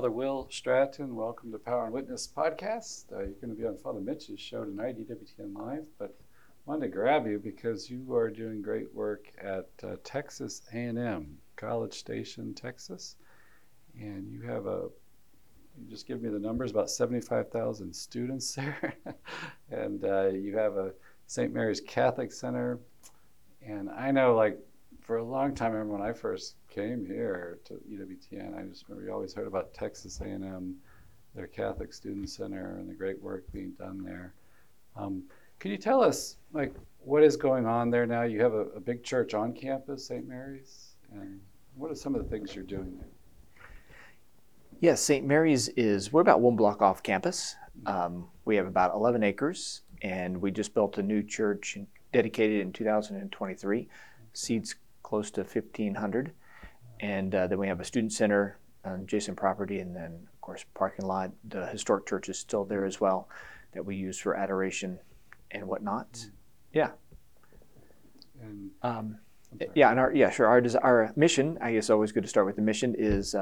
Father Will Stratton. Welcome to Power and Witness podcast. You're going to be on Father Mitch's show tonight, EWTN Live, but I wanted to grab you because you are doing great work at Texas A&M, College Station, Texas, and you just give me the numbers, about 75,000 students there, and you have a St. Mary's Catholic Center, and I know, like, for a long time, I remember when I first came here to EWTN, I just remember you always heard about Texas A&M, their Catholic Student Center, and the great work being done there. Can you tell us, like, what is going on there now? You have a big church on campus, St. Mary's, and what are some of the things you're doing there? Yes, St. Mary's we're about one block off campus. We have about 11 acres, and we just built a new church dedicated in 2023. Seats close to 1,500. And then we have a student center on adjacent property, and then, of course, parking lot. The historic church is still there as well that we use for adoration and whatnot. Yeah. And Our mission, I guess always good to start with the mission, is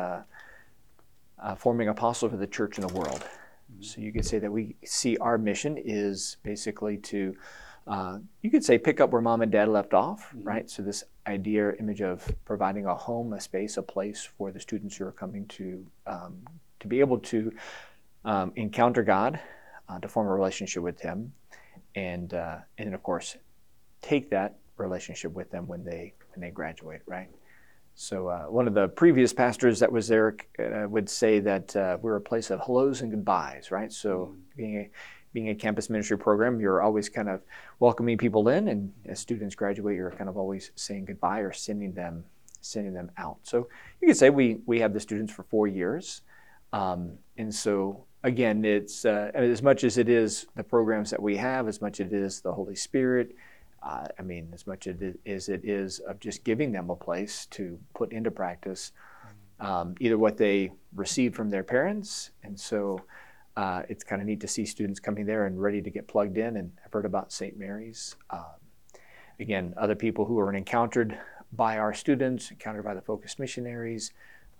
forming apostles of the church in the world. So you could say that we see our mission is basically to, you could say, pick up where mom and dad left off, right? So this idea, image of providing a home, a space, a place for the students who are coming to be able to encounter God, to form a relationship with Him, and then, of course, take that relationship with them when they graduate, right? So one of the previous pastors that was there would say that we're a place of hellos and goodbyes, right? So being a campus ministry program, you're always kind of welcoming people in, and as students graduate, you're kind of always saying goodbye or sending them out. So you could say we have the students for 4 years, and so again, it's as much as it is the programs that we have, as much as it is the Holy Spirit. As much as it is of just giving them a place to put into practice either what they received from their parents, and so. It's kind of neat to see students coming there and ready to get plugged in, and I've heard about St. Mary's. Again, other people who are encountered by our students, encountered by the Focused Missionaries,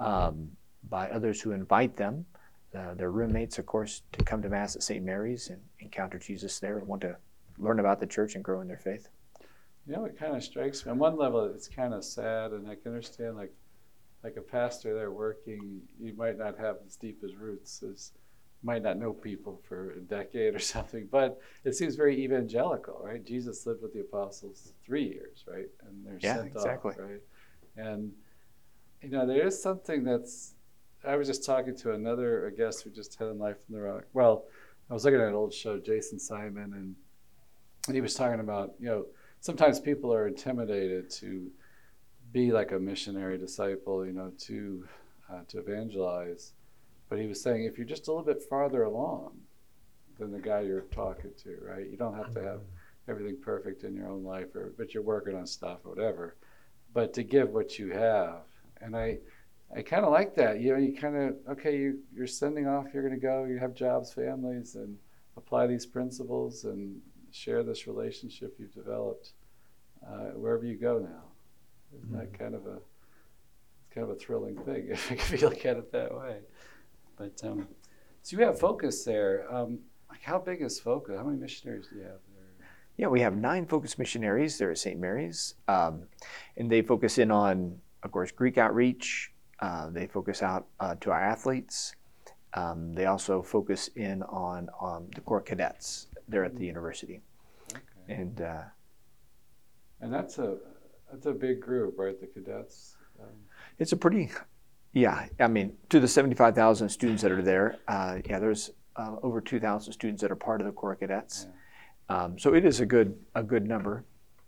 by others who invite them, their roommates, of course, to come to Mass at St. Mary's and encounter Jesus there and want to learn about the church and grow in their faith. You know, it kind of strikes me. On one level, it's kind of sad, and I can understand, like a pastor there working, you might not have as deep as roots as might not know people for a decade or something, but it seems very evangelical, right? Jesus lived with the apostles 3 years, right? And they're sent off, right? And, there is something I was just talking to a guest who just had in Life from the Rock. Well, I was looking at an old show, Jason Simon, and he was talking about, sometimes people are intimidated to be like a missionary disciple, to evangelize. But he was saying, if you're just a little bit farther along than the guy you're talking to, right? You don't have to have everything perfect in your own life, but you're working on stuff or whatever. But to give what you have. And I kind of like that. You kind of, okay, you're sending off, you're going to go, you have jobs, families, and apply these principles and share this relationship you've developed wherever you go now. Isn't that kind of a thrilling thing, if you look at it that way. But so you have Focus there. How big is Focus? How many missionaries do you have there? Yeah, we have 9 Focus missionaries there at St. Mary's, and they focus in on, of course, Greek outreach. They focus out to our athletes. They also focus in on the Corps cadets there at the university. Okay. And that's a big group, right? The cadets. It's a pretty. Yeah, to the 75,000 students that are there, there's over 2,000 students that are part of the Corps Cadets. Yeah. So it is a good number.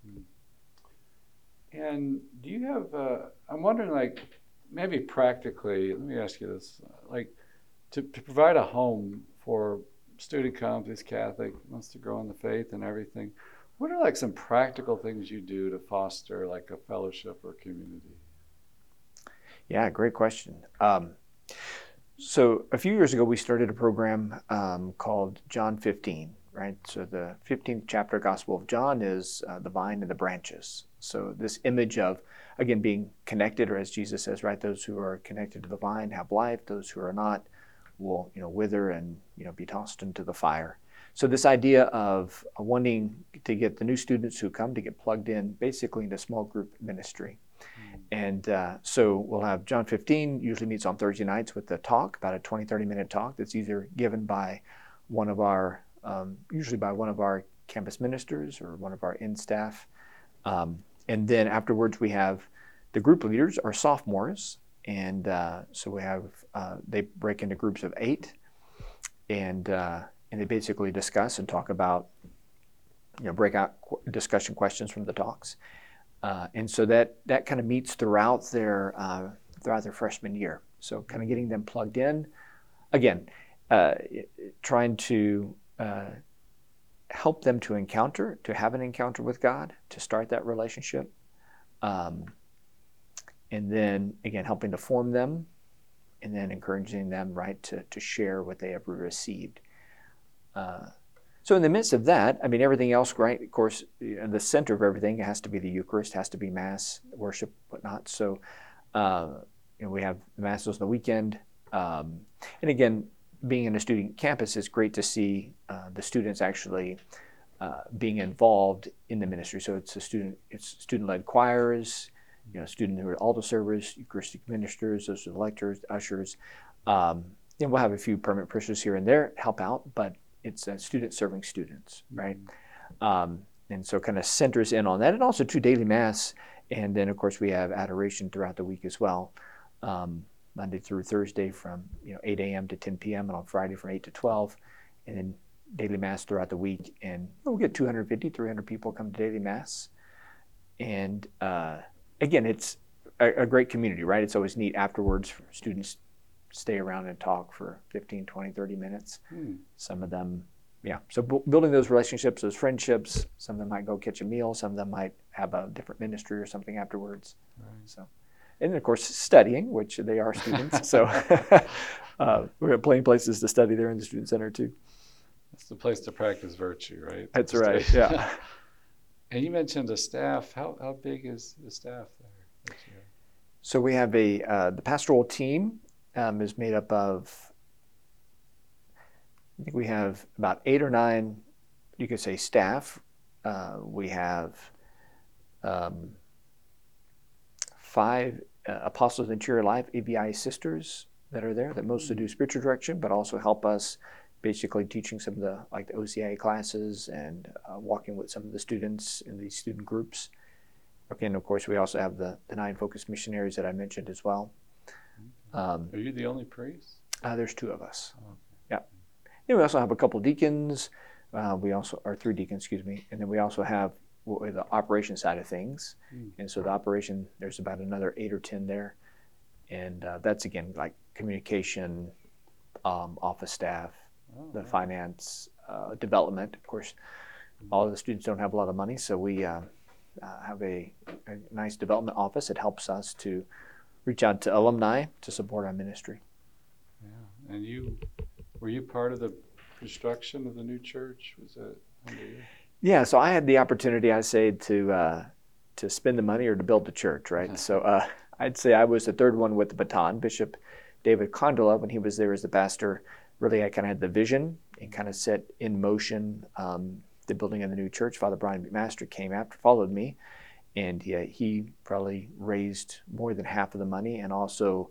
And do you have, I'm wondering, maybe practically, let me ask you this, to provide a home for student comes, he's Catholic, wants to grow in the faith and everything, what are some practical things you do to foster a fellowship or community? Yeah, great question. So a few years ago, we started a program called John 15. right? So the 15th chapter, Gospel of John, is the vine and the branches. So this image of, again, being connected, or as Jesus says, right, those who are connected to the vine have life; those who are not will, wither and, be tossed into the fire. So this idea of wanting to get the new students who come to get plugged in, basically into small group ministry. And so we'll have John 15, usually meets on Thursday nights with a talk, about a 20, 30-minute talk that's either given by one of our, usually by one of our campus ministers or one of our in-staff. And then afterwards we have the group leaders are sophomores. And so we have, they break into groups of 8. And they basically discuss and talk about, breakout discussion questions from the talks. And so that kind of meets throughout their freshman year. So kind of getting them plugged in. Again, trying to help them to have an encounter with God, to start that relationship. And then, again, helping to form them, and then encouraging them, right, to share what they have received. So in the midst of that, I mean, everything else, right, of course, the center of everything has to be the Eucharist, has to be Mass, worship, whatnot. So, we have the Masses on the weekend. And again, being in a student campus is great to see the students actually being involved in the ministry. So it's student-led choirs, student who are altar servers, Eucharistic ministers, those are the lectors, ushers. And we'll have a few permanent parishioners here and there help out, but it's students serving students, right? And so kind of centers in on that. And also 2 daily Mass. And then, of course, we have adoration throughout the week as well, Monday through Thursday from 8 a.m. to 10 p.m. and on Friday from 8 to 12. And then daily Mass throughout the week. And we'll get 250, 300 people come to daily Mass. And again, it's a great community, right? It's always neat afterwards for students stay around and talk for 15, 20, 30 minutes. Some of them, so building those relationships, those friendships, some of them might go catch a meal, some of them might have a different ministry or something afterwards. Right. So, and then of course studying, which they are students, so we have plenty of places to study there in the Student Center too. That's the place to practice virtue, right? That's right, yeah. And you mentioned the staff. How big is the staff there? So we have the pastoral team is made up of, I think we have about 8 or 9, you could say, staff. We have 5 Apostles of the Interior Life, ABI sisters that are there that mostly do spiritual direction, but also help us basically teaching some of the OCIA classes and walking with some of the students in these student groups. Okay, and of course we also have the 9 focused missionaries that I mentioned as well. Are you the only priest? There's 2 of us. Oh, okay. Yeah. And we also have a couple deacons. We also are 3 deacons, and then we also have the operation side of things. And so the operation, there's about another 8 or 10 there, and that's again like communication, office staff, the finance, development. Of course, all of the students don't have a lot of money, so we have a nice development office that helps us to reach out to alumni to support our ministry. Yeah, and were you part of the construction of the new church? Was that under you? Yeah, so I had the opportunity, I say, to spend the money or to build the church, right? So I'd say I was the third one with the baton. Bishop David Condola, when he was there as the pastor, really I kind of had the vision and kind of set in motion the building of the new church. Father Brian McMaster followed me, and he probably raised more than half of the money and also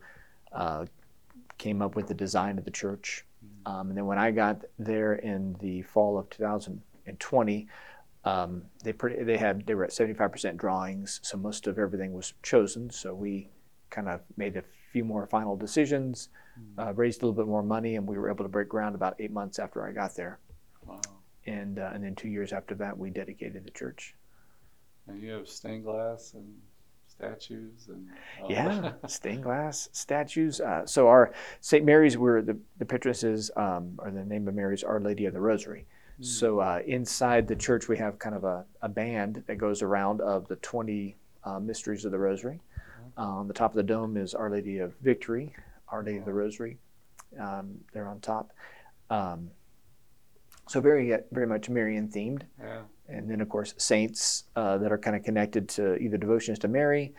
came up with the design of the church. And then when I got there in the fall of 2020, they were at 75% drawings, so most of everything was chosen. So we kind of made a few more final decisions, raised a little bit more money, and we were able to break ground about 8 months after I got there. Wow. And then 2 years after that, we dedicated the church. And you have stained glass and statues and stained glass statues. So our St. Mary's, the patronesses, or the name of Mary is Our Lady of the Rosary. So inside the church, we have kind of a band that goes around of the 20 mysteries of the Rosary. On the top of the dome is Our Lady of Victory, Our Lady of the Rosary. They're on top. So very much Marian themed. Yeah. And then, of course, saints that are kind of connected to either devotions to Mary,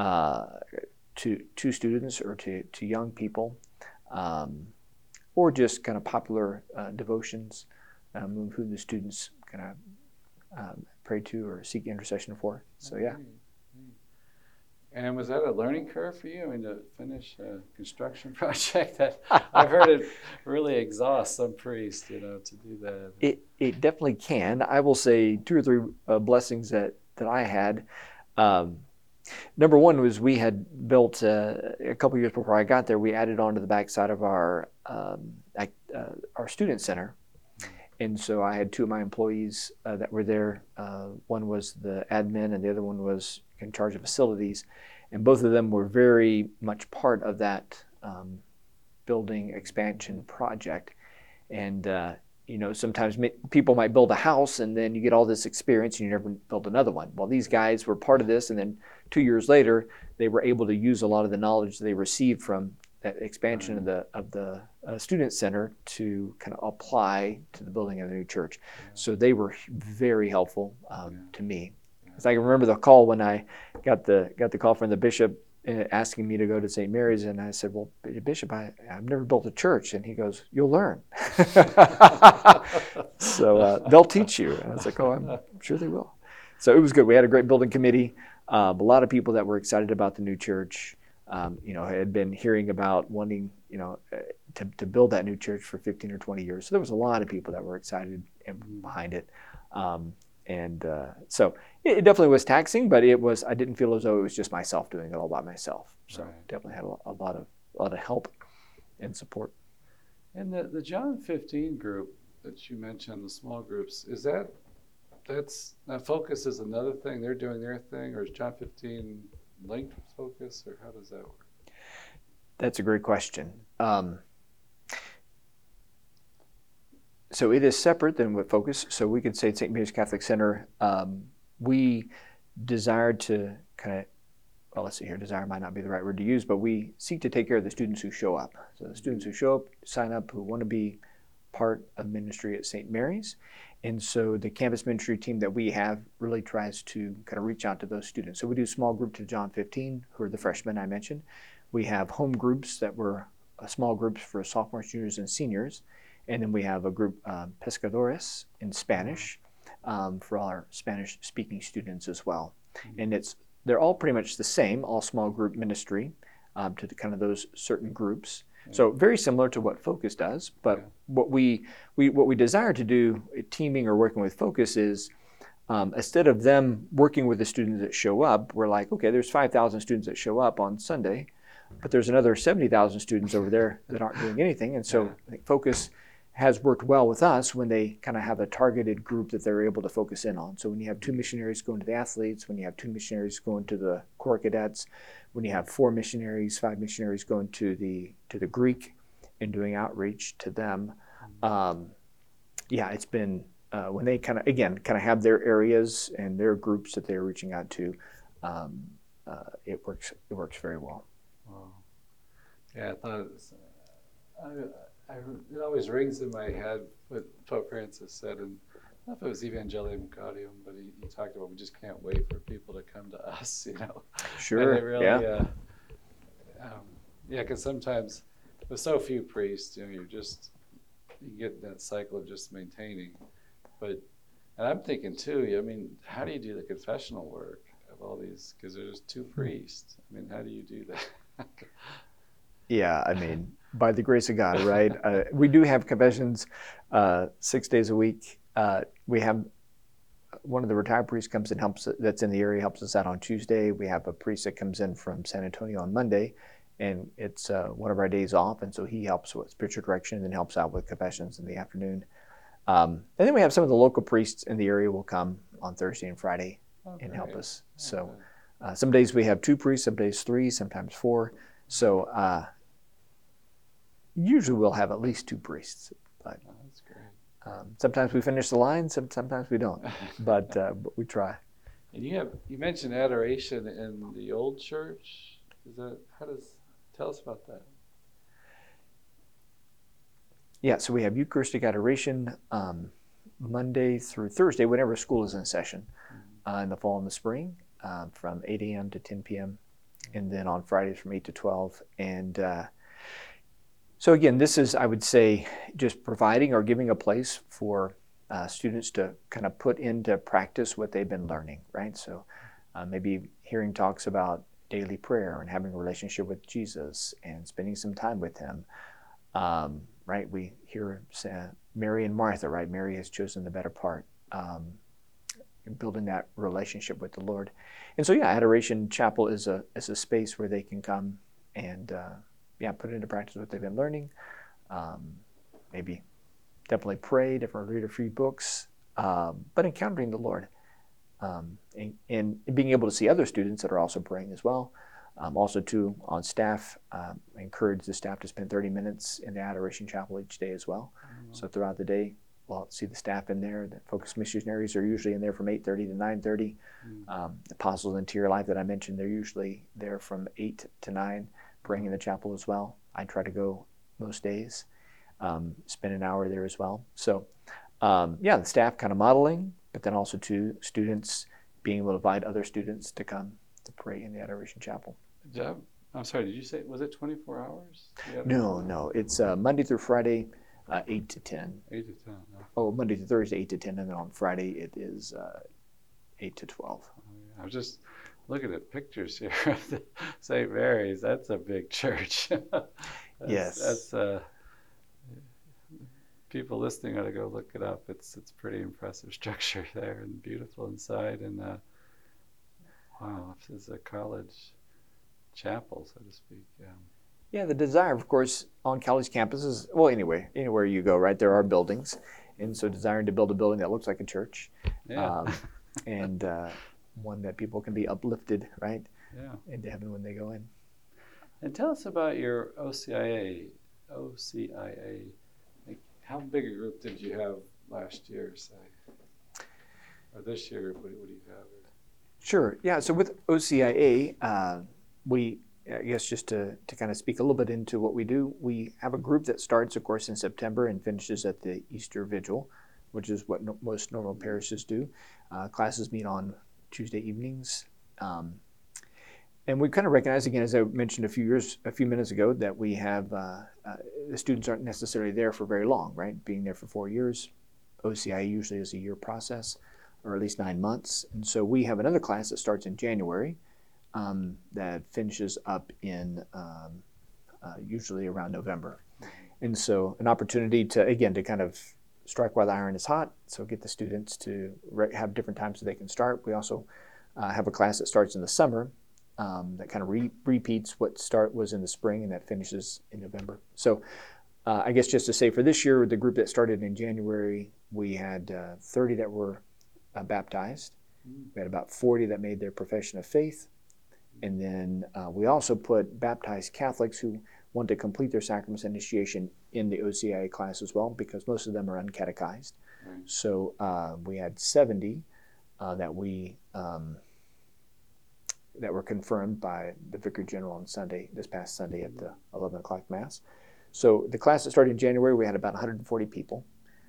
to students or to young people, or just kind of popular devotions who the students kind of pray to or seek intercession for. So, yeah. And was that a learning curve for you? I mean, to finish a construction project, that I've heard it really exhausts some priests, to do that. It definitely can. I will say 2 or 3 blessings that I had. Number one was we had built a couple years before I got there. We added on to the backside of our student center, and so I had 2 of my employees that were there. One was the admin, and the other one was in charge of facilities, and both of them were very much part of that building expansion project. And sometimes people might build a house and then you get all this experience and you never build another one. Well, these guys were part of this, and then 2 years later, they were able to use a lot of the knowledge they received from that expansion of the student center to kind of apply to the building of the new church. Yeah. So they were very helpful to me. Because I can remember the call when I got the call from the bishop asking me to go to St. Mary's, and I said, "Well, Bishop, I've never built a church." And he goes, "You'll learn." So they'll teach you. And I was like, "Oh, I'm sure they will." So it was good. We had a great building committee. A lot of people that were excited about the new church. Had been hearing about wanting, to build that new church for 15 or 20 years. So there was a lot of people that were excited behind it. So it definitely was taxing, but I didn't feel as though it was just myself doing it all by myself. So right. Definitely had a lot of help and support. And the John 15 group that you mentioned, the small groups, that's Focus is another thing? They're doing their thing, or is John 15 linked with Focus, or how does that work? That's a great question. So it is separate than with Focus. So we could say at St. Mary's Catholic Center, we desired to desire might not be the right word to use, but we seek to take care of the students who show up. So the students who show up, sign up, who want to be part of ministry at St. Mary's. And so the campus ministry team that we have really tries to kind of reach out to those students. So we do small group to John 15, who are the freshmen I mentioned. We have home groups that were small groups for sophomores, juniors, and seniors. And then we have a group, Pescadores, in Spanish, for our Spanish-speaking students as well. Mm-hmm. And they're all pretty much the same, all small group ministry to kind of those certain groups. Yeah. So very similar to what Focus does, but what we desire to do, teaming or working with Focus, is instead of them working with the students that show up, we're like, okay, there's 5,000 students that show up on Sunday, but there's another 70,000 students over there that aren't doing anything. And so I think Focus has worked well with us when they kind of have a targeted group that they're able to focus in on. So when you have 2 missionaries going to the athletes, when you have 2 missionaries going to the Corps Cadets, when you have 4 missionaries, 5 missionaries going to the Greek and doing outreach to them, it's been when they kind of have their areas and their groups that they're reaching out to, it works very well. Wow. Yeah, I thought it always rings in my head what Pope Francis said, and I don't know if it was Evangelium Gaudium, but he talked about we just can't wait for people to come to us, Sure. And it really, because sometimes with so few priests, you get that cycle of just maintaining. And I'm thinking too, how do you do the confessional work of all these? Because there's 2 priests. How do you do that? Yeah, by the grace of God, right? We do have confessions 6 days a week. We have one of the retired priests comes and that's in the area, helps us out on Tuesday. We have a priest that comes in from San Antonio on Monday, and it's one of our days off, and so he helps with spiritual direction and helps out with confessions in the afternoon. And then we have some of the local priests in the area will come on Thursday and Friday and help us. So some days we have 2 priests, some days 3, sometimes 4. So usually we'll have at least 2 priests. But that's great. Sometimes we finish the line, sometimes we don't. But we try. And you mentioned adoration in the old church. Tell us about that? Yeah, so we have Eucharistic adoration Monday through Thursday, whenever school is in session, in the fall and the spring, from 8 a.m. to 10 p.m., and then on Fridays from 8 to 12. And so again, this is, I would say, just providing or giving a place for students to kind of put into practice what they've been learning, right? So maybe hearing talks about daily prayer and having a relationship with Jesus and spending some time with him. Right? We hear Mary and Martha, right? Mary has chosen the better part, building that relationship with the Lord. And so, yeah, Adoration Chapel is a space where they can come and, put into practice what they've been learning. Maybe definitely pray, definitely read a few books, but encountering the Lord. And being able to see other students that are also praying as well. Also, too, on staff, I encourage the staff to spend 30 minutes in the Adoration Chapel each day as well. Mm-hmm. So throughout the day, we'll see the staff in there. The focus missionaries are usually in there from 8:30 to 9:30. Mm-hmm. Apostles Interior Life that I mentioned, they're usually there from 8 to 9, praying in the chapel as well. I try to go most days, spend an hour there as well. So, the staff kind of modeling, but then also, too, students being able to invite other students to come to pray in the Adoration Chapel. I'm sorry, did you say, was it 24 hours? No. It's Monday through Friday, 8 to 10. 8 to 10. No. Oh, Monday through Thursday, 8 to 10, and then on Friday it is 8 to 12. Oh, yeah. I was just looking at pictures here of St. Mary's. That's a big church. Yes. That's people listening ought to go look it up. It's pretty impressive structure there and beautiful inside. And wow, this is a college chapel, so to speak. Yeah, the desire, of course, on college campuses, well, anyway, anywhere you go, right, there are buildings. And so desiring to build a building that looks like a church. Yeah. And one that people can be uplifted, right, into heaven when they go in. And tell us about your OCIA. Like, how big a group did you have last year, say? Or this year, what do you have? Sure. Yeah. So with OCIA, I guess just to kind of speak a little bit into what we do, we have a group that starts, of course, in September and finishes at the Easter Vigil, which is what most normal parishes do. Classes meet on Tuesday evenings. And we kind of recognize, again, as I mentioned a few minutes ago, that we have the students aren't necessarily there for very long, right? Being there for 4 years. OCIA usually is a year process, or at least 9 months. And so we have another class that starts in January that finishes up in usually around November. And so an opportunity to kind of strike while the iron is hot, so get the students to have different times that they can start. We also have a class that starts in the summer that kind of repeats what was in the spring and that finishes in November. So I guess just to say for this year, the group that started in January, we had 30 that were baptized. We had about 40 that made their profession of faith. And then we also put baptized Catholics who want to complete their sacraments initiation in the OCIA class as well, because most of them are uncatechized. Right. So we had 70 that were confirmed by the Vicar General on Sunday, this past Sunday at the 11 o'clock Mass. So the class that started in January, we had about 140 people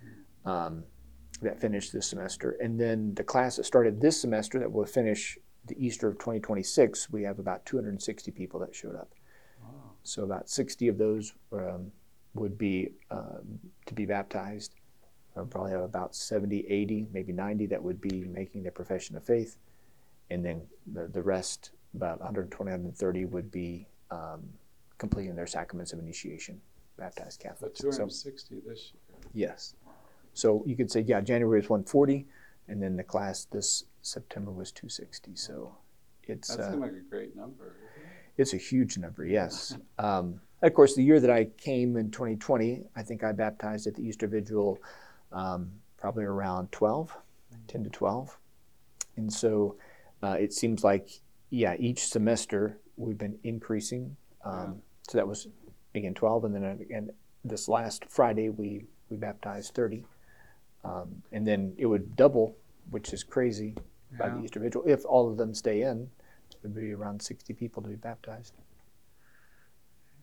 that finished this semester. And then the class that started this semester that will finish the Easter of 2026, we have about 260 people that showed up. Wow. So about 60 of those would be to be baptized. We'll probably have about 70, 80, maybe 90 that would be making their profession of faith. And then the rest, about 120, 130, would be completing their sacraments of initiation, baptized Catholics. But 260 this year. Yes. So you could say, January was 140, and then the class this September was 260. So that seems like a great number. It's a huge number, yes. Of course, the year that I came in 2020, I think I baptized at the Easter Vigil probably around 10 to 12. And so it seems like, each semester we've been increasing. So that was, again, 12. And then again, this last Friday, we baptized 30. And then it would double, which is crazy, by the Easter Vigil. If all of them stay in, it would be around 60 people to be baptized.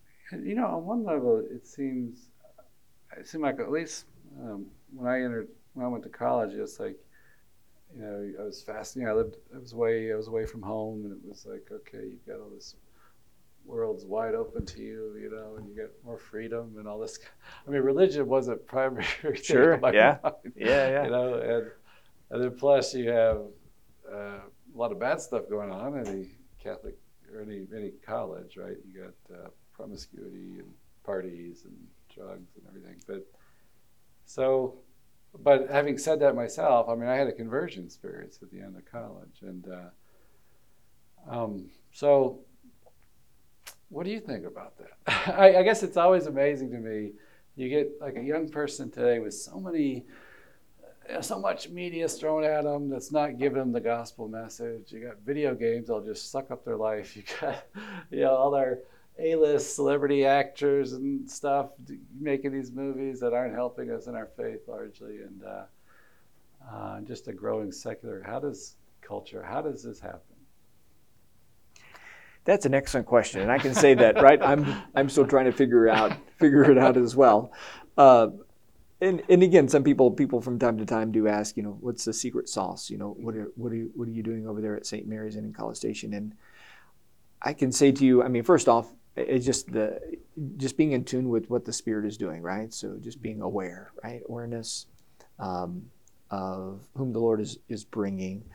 On one level, it seemed like at least when I entered when I went to college, it's like, I was fasting. I was away from home, and it was like, okay, you've got all this world's wide open to you, and you get more freedom and all this. I mean, religion wasn't primary thing Sure. in my Yeah. mind, Yeah. and then plus you have a lot of bad stuff going on in any Catholic or any college, right? You got promiscuity and parties and drugs and everything. But having said that myself, I mean, I had a conversion experience at the end of college, and so what do you think about that? I guess it's always amazing to me. You get like a young person today with so much media thrown at them that's not giving them the gospel message. You got video games that'll just suck up their life. You got, all their A-list celebrity actors and stuff making these movies that aren't helping us in our faith largely, and just a growing secular. How does this happen? That's an excellent question, and I can say that, right? I'm still trying to figure it out as well. And again, some people from time to time do ask, what's the secret sauce? What are you doing over there at St. Mary's and in College Station? And I can say to you, I mean, first off, it's just being in tune with what the Spirit is doing, right? So just being aware, right? Awareness of whom the Lord is bringing.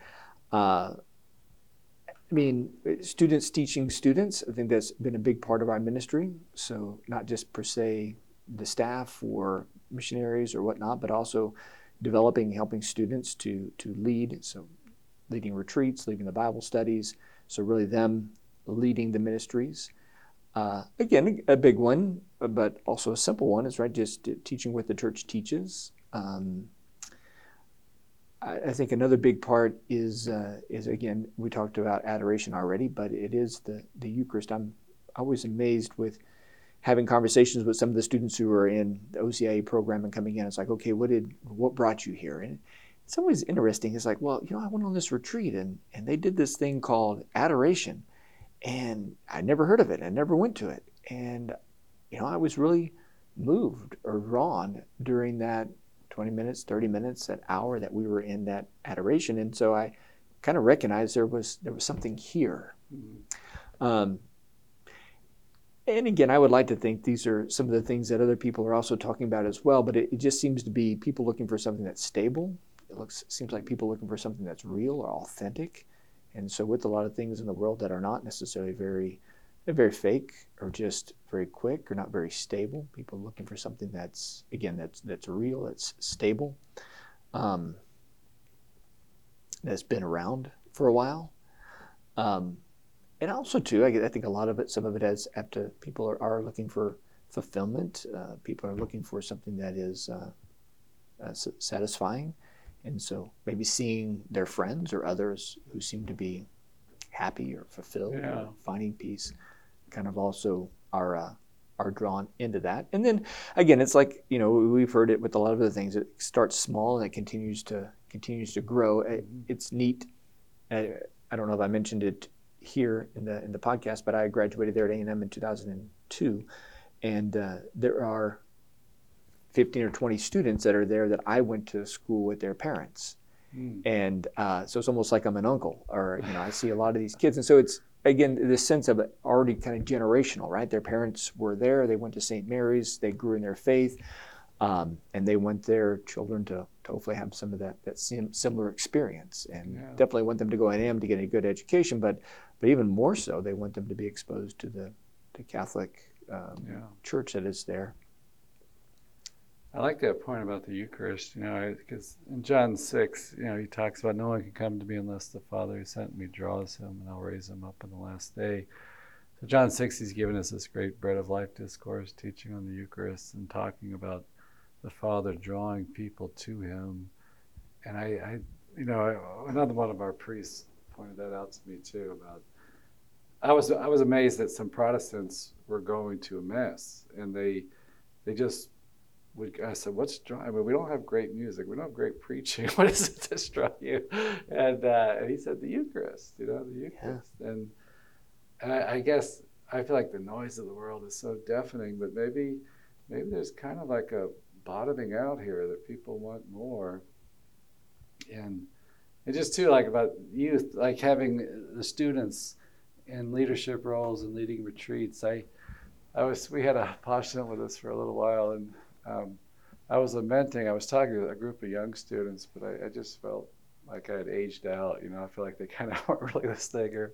I mean, students teaching students, I think that's been a big part of our ministry. So not just per se the staff or missionaries or whatnot, but also helping students to lead. So leading retreats, leading the Bible studies. So really them leading the ministries. Again, a big one, but also a simple one is, right, just teaching what the church teaches. I think another big part is again, we talked about adoration already, but it is the Eucharist. I'm always amazed with having conversations with some of the students who are in the OCIA program and coming in. It's like, okay, what brought you here? And it's always interesting. It's like, well, I went on this retreat and they did this thing called adoration, and I never heard of it. I never went to it, and I was really moved or drawn during that 20 minutes, 30 minutes, that hour that we were in that adoration. And so I kind of recognized there was something here. Mm-hmm. And again, I would like to think these are some of the things that other people are also talking about as well, but it just seems to be people looking for something that's stable. Seems like people looking for something that's real or authentic. And so with a lot of things in the world that are not necessarily very fake or just very quick or not very stable, people looking for something that's real, that's stable, that's been around for a while. And also too, I think some of it has after people are looking for fulfillment. People are looking for something that is satisfying. And so maybe seeing their friends or others who seem to be happy or fulfilled or finding peace kind of also are drawn into that. And then again, it's like, we've heard it with a lot of other things. It starts small and it continues to grow. It's neat. I don't know if I mentioned it here in the podcast, but I graduated there at A&M in 2002, and there are 15 or 20 students that are there that I went to school with their parents. And so it's almost like I'm an uncle, or I see a lot of these kids. And so it's, again, this sense of it already kind of generational, right? Their parents were there, they went to St. Mary's, they grew in their faith, and they want their children to hopefully have some of that similar experience. And definitely want them to go A&M to get a good education, but even more so, they want them to be exposed to the Catholic church that is there. I like that point about the Eucharist, because in John 6, he talks about no one can come to me unless the Father who sent me draws him, and I'll raise him up on the last day. So John 6, he's given us this great bread of life discourse, teaching on the Eucharist and talking about the Father drawing people to him. And another one of our priests pointed that out to me too. About I was amazed that some Protestants were going to a mass, and they just. I said, what's drawing? I mean, we don't have great music. We don't have great preaching. What is it that's drawing you? And he said, the Eucharist, the Eucharist. Yeah. And I guess I feel like the noise of the world is so deafening, but maybe there's kind of like a bottoming out here, that people want more. And just too, like about youth, like having the students in leadership roles and leading retreats. We had a Passionate with us for a little while, and I was lamenting. I was talking to a group of young students, but I just felt like I had aged out. I feel like they kind of weren't really listening.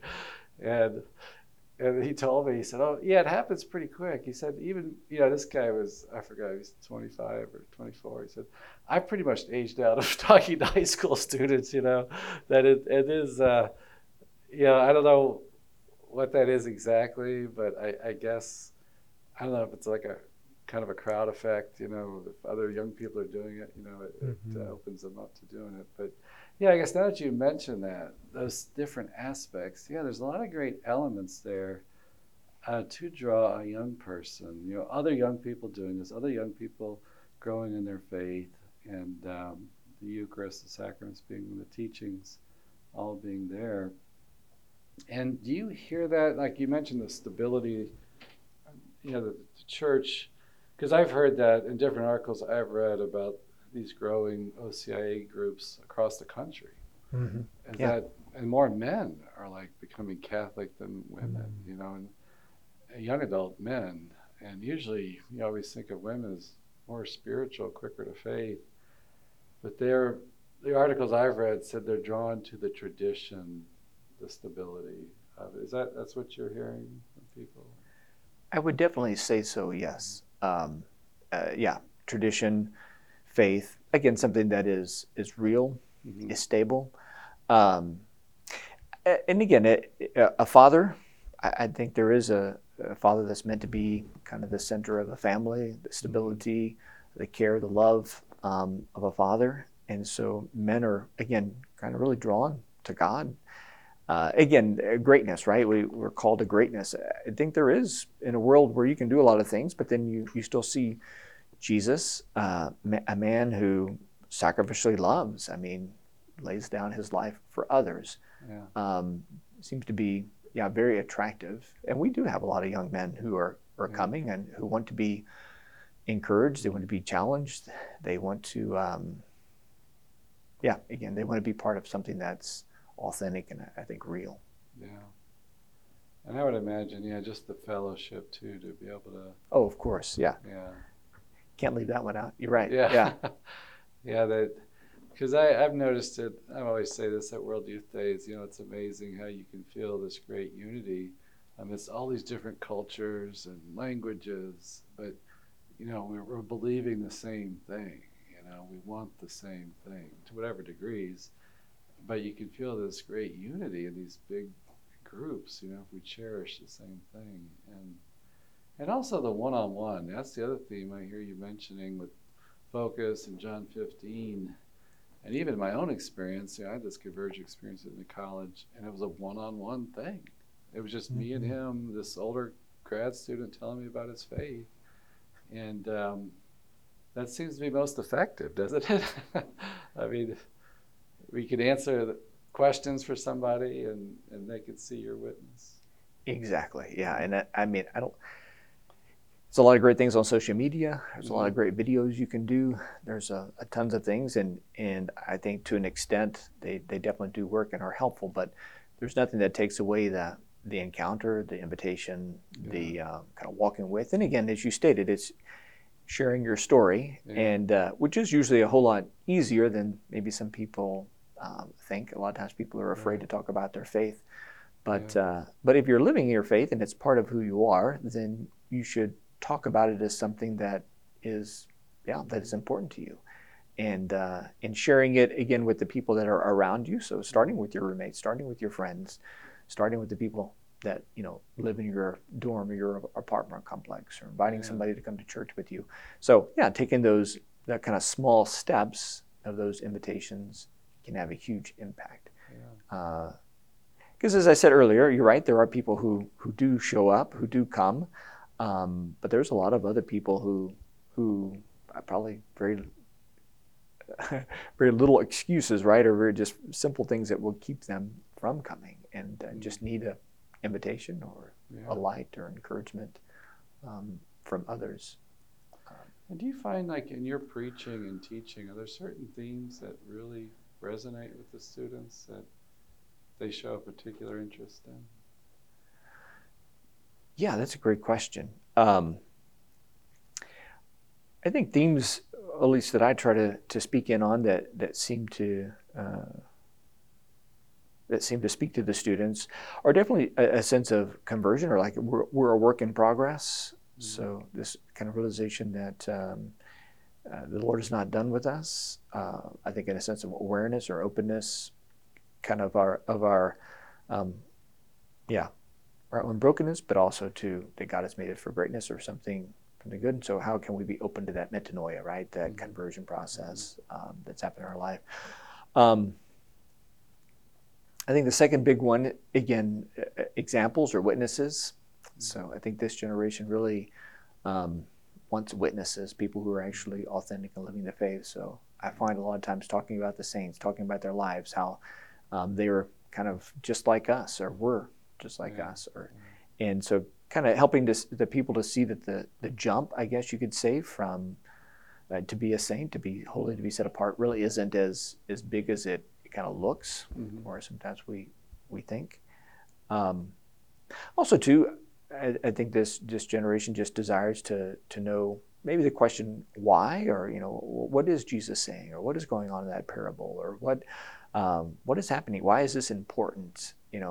And he told me, he said, "Oh, yeah, it happens pretty quick." He said, "Even, this guy was, I forgot, he was 25 or 24. He said, I pretty much aged out of talking to high school students, that it is, I don't know what that is exactly, but I guess, I don't know if it's like a kind of a crowd effect, if other young people are doing it, it opens them up to doing it. But yeah, I guess now that you mention that, those different aspects, there's a lot of great elements there to draw a young person, other young people doing this, other young people growing in their faith, and the Eucharist, the sacraments being the teachings, all being there. And do you hear that, like you mentioned the stability, the church, because I've heard that in different articles I've read about these growing OCIA groups across the country. Mm-hmm. And more men are like becoming Catholic than women, and young adult men. And usually you always think of women as more spiritual, quicker to faith. But the articles I've read said they're drawn to the tradition, the stability of it. That's what you're hearing from people? I would definitely say so, yes. Tradition, faith, again, something that is real, is stable. And again, a father, I think there is a father that's meant to be kind of the center of a family, the stability, the care, the love of a father. And so men are, again, kind of really drawn to God. Greatness, right? We're called to greatness. I think there is, in a world where you can do a lot of things, but then you still see Jesus, a man who sacrificially loves, lays down his life for others. Yeah. Seems to be, very attractive. And we do have a lot of young men who are coming and who want to be encouraged. They want to be challenged. They want to, they want to be part of something that's authentic and I think real. Yeah. And I would imagine, just the fellowship too, to be able to. Oh, of course, yeah. Yeah. Can't leave that one out. You're right. Yeah. Yeah, because I've noticed it. I always say this at World Youth Days. It's amazing how you can feel this great unity amidst all these different cultures and languages, but we're believing the same thing. We want the same thing to whatever degrees. But you can feel this great unity in these big groups, if we cherish the same thing. And also the one-on-one. That's the other theme I hear you mentioning with Focus and John 15. And even my own experience, I had this Converge experience in the college, and it was a one-on-one thing. It was just me and him, this older grad student telling me about his faith. And that seems to be most effective, doesn't it? We could answer the questions for somebody and they could see your witness. Exactly, yeah. And there's a lot of great things on social media. There's a lot of great videos you can do. There's a tons of things. And I think to an extent, they definitely do work and are helpful, but there's nothing that takes away the encounter, the invitation, the kind of walking with. And again, as you stated, it's sharing your story, and which is usually a whole lot easier than maybe some people think. A lot of times people are afraid to talk about their faith. But if you're living your faith and it's part of who you are, then you should talk about it as something that is important to you. And sharing it, again, with the people that are around you. So starting with your roommates, starting with your friends, starting with the people that live in your dorm or your apartment complex, or inviting somebody to come to church with you. So taking that kind of small steps of those invitations can have a huge impact. Because as I said earlier, you're right, there are people who do show up, who do come, but there's a lot of other people who are probably very very little excuses, right, or very just simple things that will keep them from coming, and just need a invitation or a light or encouragement from others. And do you find, like, in your preaching and teaching, are there certain themes that really resonate with the students that they show a particular interest in? Yeah, that's a great question. I think themes, at least that I try to speak in on, that seem to speak to the students, are definitely a sense of conversion, or like we're a work in progress. Mm-hmm. So this kind of realization that the Lord is not done with us. I think in a sense of awareness or openness, kind of our own brokenness, but also that God has made it for greatness or something good. And so how can we be open to that metanoia, right? That mm-hmm. conversion process that's happened in our life. I think the second big one, again, examples or witnesses. Mm-hmm. So I think this generation really wants witnesses, people who are actually authentic and living the faith. So I find a lot of times talking about the saints, talking about their lives, how they were kind of just like us, or were just like us, and so kind of helping the people to see that the jump, I guess you could say, from to be a saint, to be holy, to be set apart, really isn't as big as it kind of looks, mm-hmm. or sometimes we think. Also, too, I think this generation just desires to know maybe the question why, or what is Jesus saying, or what is going on in that parable, or what is happening? Why is this important?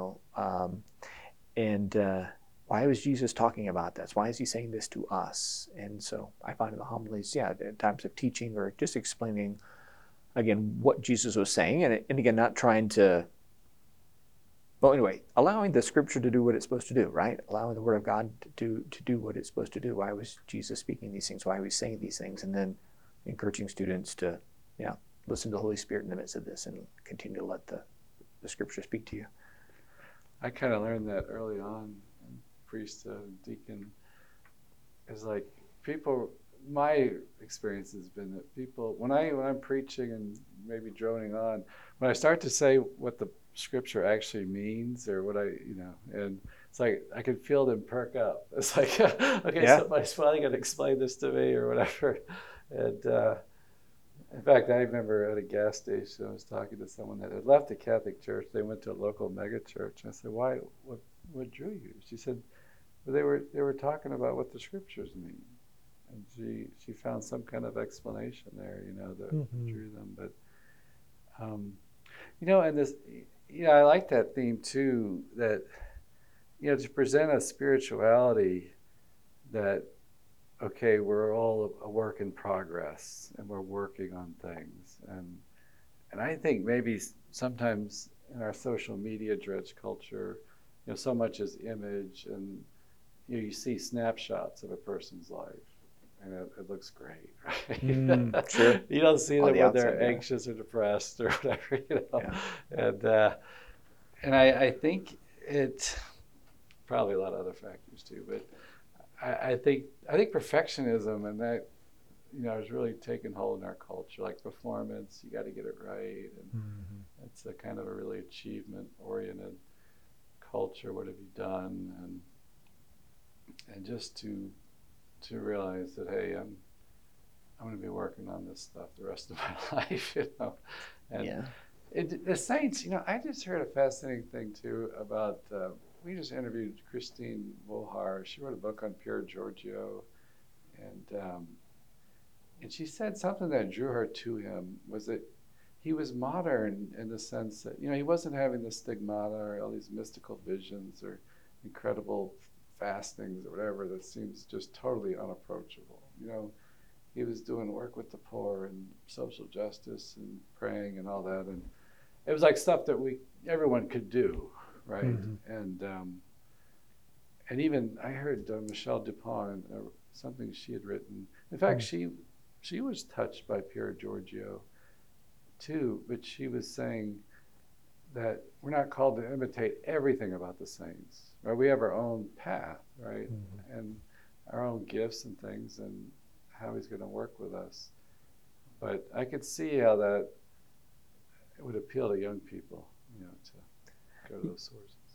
And why was Jesus talking about this? Why is he saying this to us? And so I find in the homilies, at times of teaching or just explaining, again, what Jesus was saying, and again, not trying to, well, anyway, allowing the Scripture to do what it's supposed to do, right? Allowing the Word of God to do what it's supposed to do. Why was Jesus speaking these things? Why was he saying these things? And then encouraging students to, listen to the Holy Spirit in the midst of this and continue to let the Scripture speak to you. I kind of learned that early on in priesthood and deacon. Is like people, my experience has been that people, when I'm preaching and maybe droning on, when I start to say what the Scripture actually means, or what and it's like I can feel them perk up. It's like, okay, somebody's finally going to explain this to me, or whatever. And in fact, I remember at a gas station, I was talking to someone that had left the Catholic Church. They went to a local mega church. I said, "Why? What drew you?" She said, "Well, they were talking about what the Scriptures mean." And she found some kind of explanation there, that mm-hmm. drew them. But, and this, I like that theme too, that, to present a spirituality that, okay, we're all a work in progress and we're working on things. And I think maybe sometimes in our social media dredge culture, so much is image, and, you see snapshots of a person's life. And it looks great, right? Sure. You don't see them when they're anxious or depressed or whatever, Yeah. And I think it, probably a lot of other factors too, but I think perfectionism and that, has really taken hold in our culture, like performance, you got to get it right. And mm-hmm. it's a kind of a really achievement-oriented culture. What have you done? And just to realize that, hey, I'm going to be working on this stuff the rest of my life, And the saints, I just heard a fascinating thing too about. We just interviewed Christine Wohlhar. She wrote a book on Pier Giorgio, and she said something that drew her to him was that he was modern in the sense that he wasn't having the stigmata or all these mystical visions or incredible fastings or whatever that seems just totally unapproachable. He was doing work with the poor and social justice and praying and all that, and it was like stuff that everyone could do, right? Mm-hmm. And even I heard Michelle Dupont, something she had written. In fact, she was touched by Pier Giorgio too, but she was saying that we're not called to imitate everything about the saints, right? We have our own path, right? Mm-hmm. And our own gifts and things, and how he's going to work with us. But I could see how that it would appeal to young people, to go to those sources.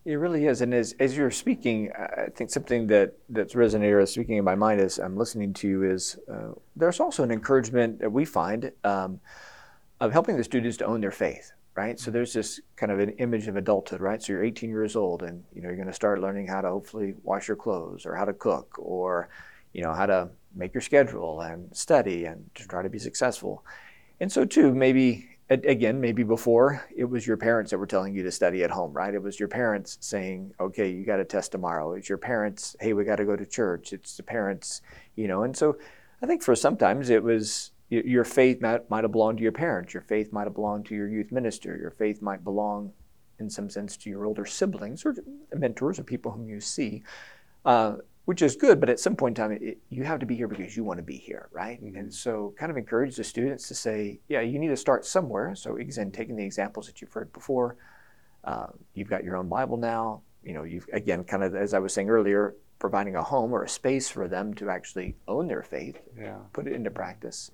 It really is. And as you're speaking, I think something that's resonated or speaking in my mind as I'm listening to you is there's also an encouragement that we find of helping the students to own their faith, right? So there's this kind of an image of adulthood, right? So you're 18 years old and, you're going to start learning how to hopefully wash your clothes or how to cook or, how to make your schedule and study and to try to be successful. And so too, maybe before it was your parents that were telling you to study at home, right? It was your parents saying, okay, you got a test tomorrow. It's your parents, hey, we got to go to church. It's the parents, and so I think for sometimes it was your faith might have belonged to your parents. Your faith might have belonged to your youth minister. Your faith might belong in some sense to your older siblings or mentors or people whom you see, which is good. But at some point in time, you have to be here because you want to be here, right? Mm-hmm. And so kind of encourage the students to say, yeah, you need to start somewhere. So again, taking the examples that you've heard before, you've got your own Bible now. You've, again, kind of, as I was saying earlier, providing a home or a space for them to actually own their faith, put it into practice.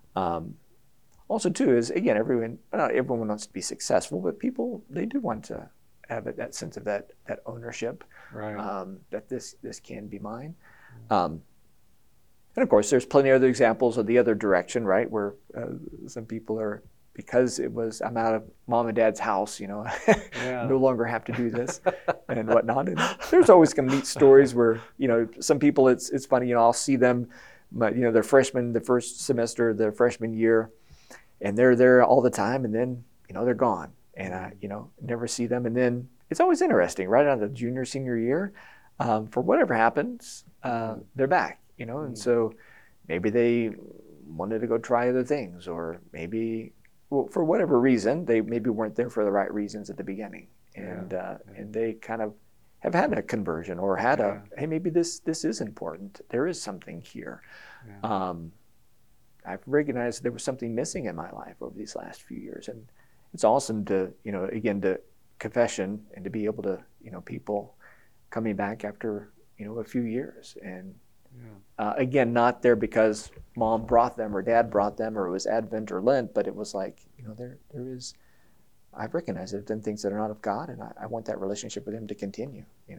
Also, too, is again, not everyone wants to be successful, but people, they do want to have that sense of that ownership, right. That this can be mine. And of course, there's plenty of other examples of the other direction, right? Where some people are, because I'm out of mom and dad's house, no longer have to do this and whatnot. And there's always going to meet stories where, some people, it's funny, I'll see them, but they're freshmen, the first semester, the freshman year, and they're there all the time, and then they're gone, and I never see them. And then it's always interesting, right out of the junior senior year, for whatever happens, they're back, and so maybe they wanted to go try other things, or maybe for whatever reason they maybe weren't there for the right reasons at the beginning, and they kind of have had a conversion or had hey, maybe this is important. There is something here. Yeah. I've recognized there was something missing in my life over these last few years. And it's awesome to, again, to confession and to be able to, people coming back after, a few years. And again, not there because mom brought them or dad brought them or it was Advent or Lent, but it was like, there is, I've recognized there have been things that are not of God, and I want that relationship with Him to continue. Yeah.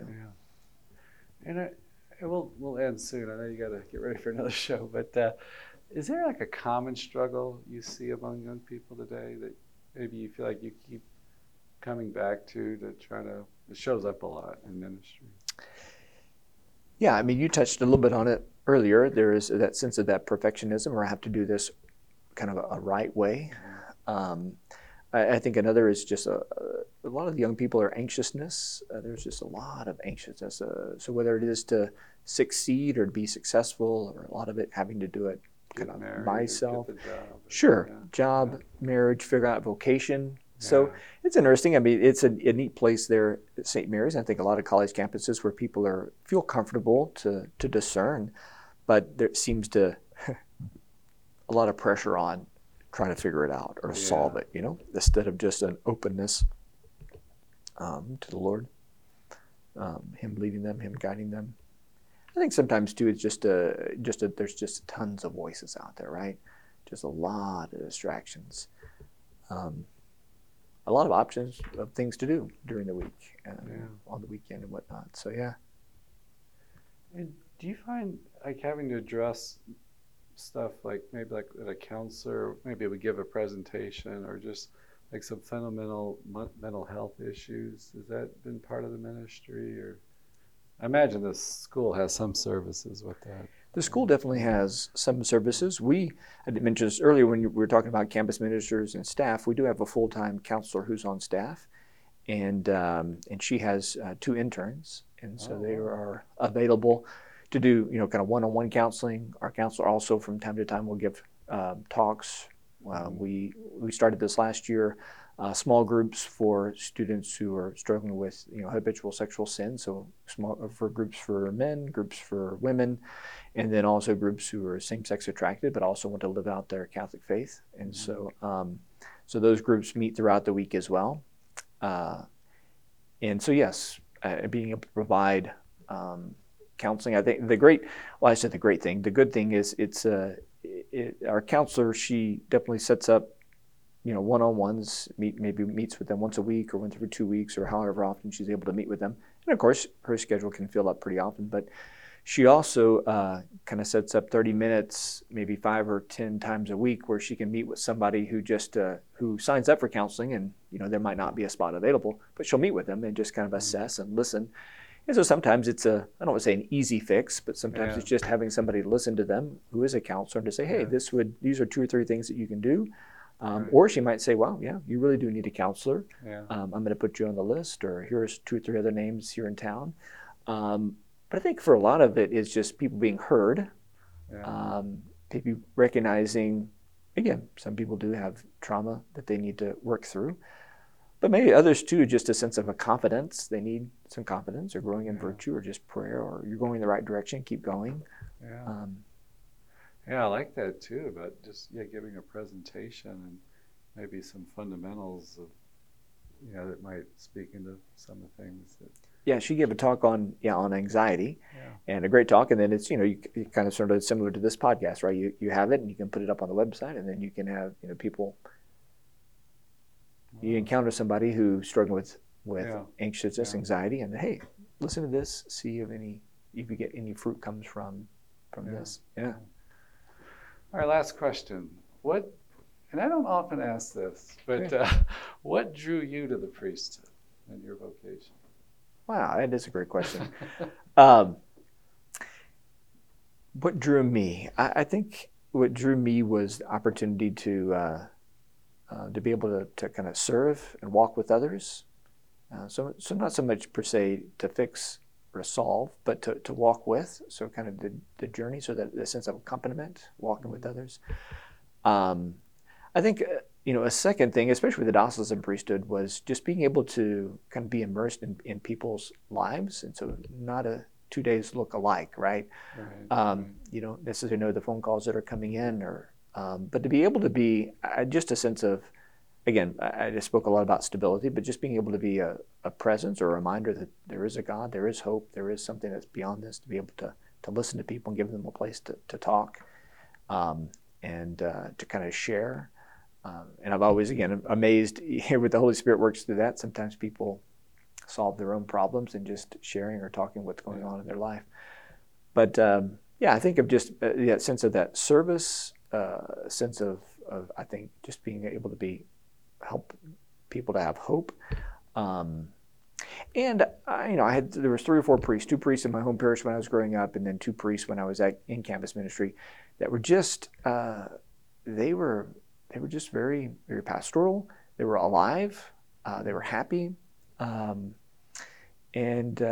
And we'll end soon. I know you got to get ready for another show, but is there like a common struggle you see among young people today that maybe you feel like you keep coming back to try to? It shows up a lot in ministry. Yeah, I mean, you touched a little bit on it earlier. There is that sense of that perfectionism, or I have to do this kind of a right way. I think another is just a lot of the young people are anxiousness. There's just a lot of anxiousness. So whether it is to succeed or to be successful, or a lot of it having to do it kind of myself. Job, marriage, figure out vocation. Yeah. So it's interesting. I mean, it's a neat place there at St. Mary's. I think a lot of college campuses where people feel comfortable to discern, but there seems to a lot of pressure on trying to figure it out or solve it, instead of just an openness to the Lord, Him leading them, Him guiding them. I think sometimes too, it's there's just tons of voices out there, right? Just a lot of distractions, a lot of options of things to do during the week, on the weekend and whatnot. So yeah. And do you find like having to address stuff like maybe like a counselor, maybe would give a presentation, or just like some fundamental mental health issues? Has that been part of the ministry? Or I imagine the school has some services with that. The school definitely has some services. I mentioned this earlier when we were talking about campus ministers and staff. We do have a full-time counselor who's on staff, and she has 2 interns, and so they are available to do, kind of one-on-one counseling. Our counselor also from time to time will give talks. We started this last year, small groups for students who are struggling with, habitual sexual sin. So for groups for men, groups for women, and then also groups who are same-sex attracted but also want to live out their Catholic faith. And so those groups meet throughout the week as well. And so yes, being able to provide counseling. I think the good thing is our counselor, she definitely sets up one-on-ones, maybe meets with them once a week or once every 2 weeks or however often she's able to meet with them. And of course, her schedule can fill up pretty often, but she also kind of sets up 30 minutes, maybe 5 or 10 times a week, where she can meet with somebody who just who signs up for counseling, and there might not be a spot available, but she'll meet with them and just kind of assess and listen. And so sometimes it's I don't want to say an easy fix, but sometimes it's just having somebody listen to them who is a counselor and to say, hey, these are 2 or 3 things that you can do. Or she might say, well, yeah, you really do need a counselor. Yeah. I'm going to put you on the list, or here's 2 or 3 other names here in town. But I think for a lot of it is just people being heard, people recognizing, again, some people do have trauma that they need to work through, but maybe others too, just a sense of a confidence. They need some confidence, or growing in virtue, or just prayer, or you're going in the right direction, keep going. Yeah. Yeah, I like that too, about just giving a presentation and maybe some fundamentals of that might speak into some of the things that. Yeah, she gave a talk on anxiety, and a great talk. And then it's you kind of sort of similar to this podcast, right? You have it and you can put it up on the website, and then you can have people. You encounter somebody who's struggling with anxiousness, anxiety, and hey, listen to this. See if you get any fruit comes from this. Yeah. All right, last question. And I don't often ask this, but what drew you to the priesthood and your vocation? Wow, that is a great question. What drew me? I think what drew me was the opportunity to be able to kind of serve and walk with others. So not so much per se to fix or solve, but to walk with. So kind of the journey, so that the sense of accompaniment, walking with others. I think a second thing, especially with the diocesan priesthood, was just being able to kind of be immersed in people's lives, and so not 2 days look alike, right? You don't necessarily know the phone calls that are coming in, but to be able to be just a sense of, again, I just spoke a lot about stability, but just being able to be a presence or a reminder that there is a God, there is hope, there is something that's beyond this, to be able to listen to people and give them a place to talk, and to kind of share. And I've always, again, amazed here with the Holy Spirit works through that. Sometimes people solve their own problems in just sharing or talking what's going on in their life. But I think of just that sense of that service, sense of I think just being able to help people to have hope. And there was 3 or 4 priests, 2 priests in my home parish when I was growing up, and then 2 priests when I was in campus ministry, that were just they were just very, very pastoral. They were alive. They were happy, and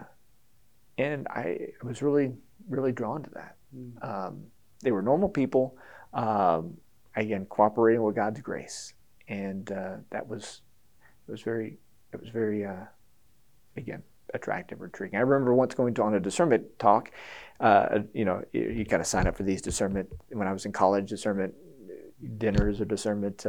I was really, really drawn to that. They were normal people, again, cooperating with God's grace, and it was very, again, attractive or intriguing. I remember once going on a discernment talk. You kind of sign up for these discernment, when I was in college, discernment dinners or discernment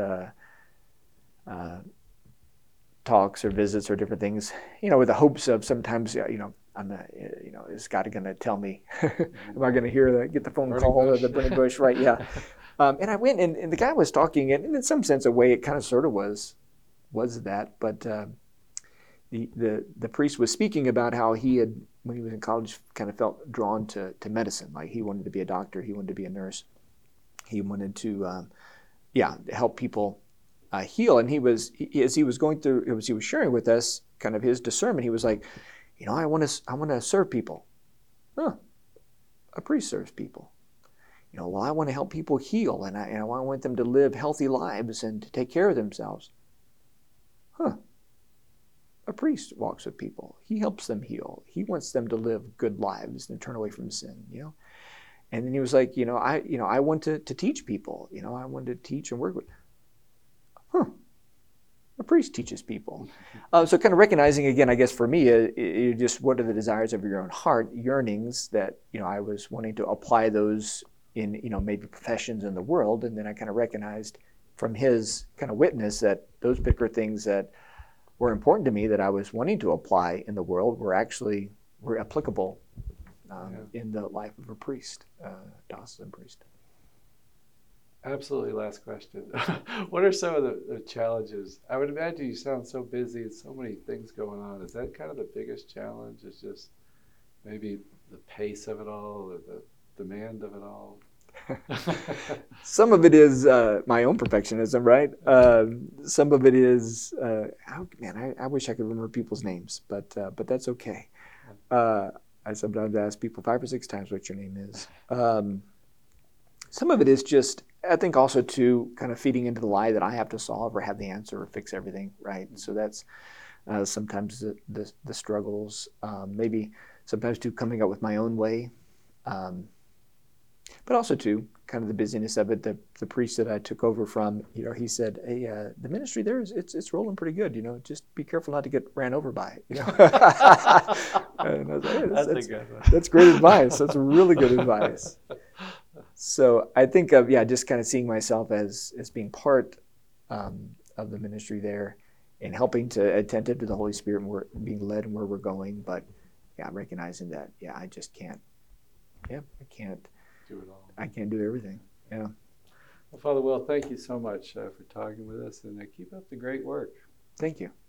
talks or visits or different things, with the hopes of sometimes, is God going to tell me? Am I going to get the phone burning call bush. or the burning bush? Right, yeah. And I went, and the guy was talking, and in some sense, a way, it kind of sort of was that, but the priest was speaking about how he had, when he was in college, kind of felt drawn to medicine. Like he wanted to be a doctor, he wanted to be a nurse, he wanted to help people heal. And as he was going through, as he was sharing with us kind of his discernment, he was like, I want to serve people. A priest serves people. Well, I want to help people heal, and I want them to live healthy lives and to take care of themselves. A priest walks with people. He helps them heal. He wants them to live good lives and turn away from sin. And then he was like, I want to teach people. I want to teach and work with. A priest teaches people. So kind of recognizing, again, I guess for me, just what are the desires of your own heart, yearnings that, I was wanting to apply those in, maybe professions in the world. And then I kind of recognized from his kind of witness that those particular things that were important to me that I was wanting to apply in the world were applicable in the life of a priest, diocesan priest. Absolutely. Last question. What are some of the challenges? I would imagine you sound so busy and so many things going on. Is that kind of the biggest challenge? Is just maybe the pace of it all or the demand of it all? Some of it is my own perfectionism, right? Some of it is, I wish I could remember people's names, but that's okay. I sometimes ask people 5 or 6 times what your name is. Some of it is just, I think, also to kind of feeding into the lie that I have to solve or have the answer or fix everything, right? So that's sometimes the struggles. Maybe sometimes to coming up with my own way. But also too, kind of the busyness of it. The priest that I took over from, he said, "Hey, the ministry there it's rolling pretty good. Just be careful not to get ran over by it." And I was like, "Hey, That's a good one. that's great advice. That's really good advice." So I think of just kind of seeing myself as being part of the ministry there, and helping to attentive to the Holy Spirit and we're being led and where we're going. But recognizing that I just can't. I can't. Do it all. I can't do everything. Yeah. Well, Father Will, thank you so much for talking with us, and keep up the great work. Thank you.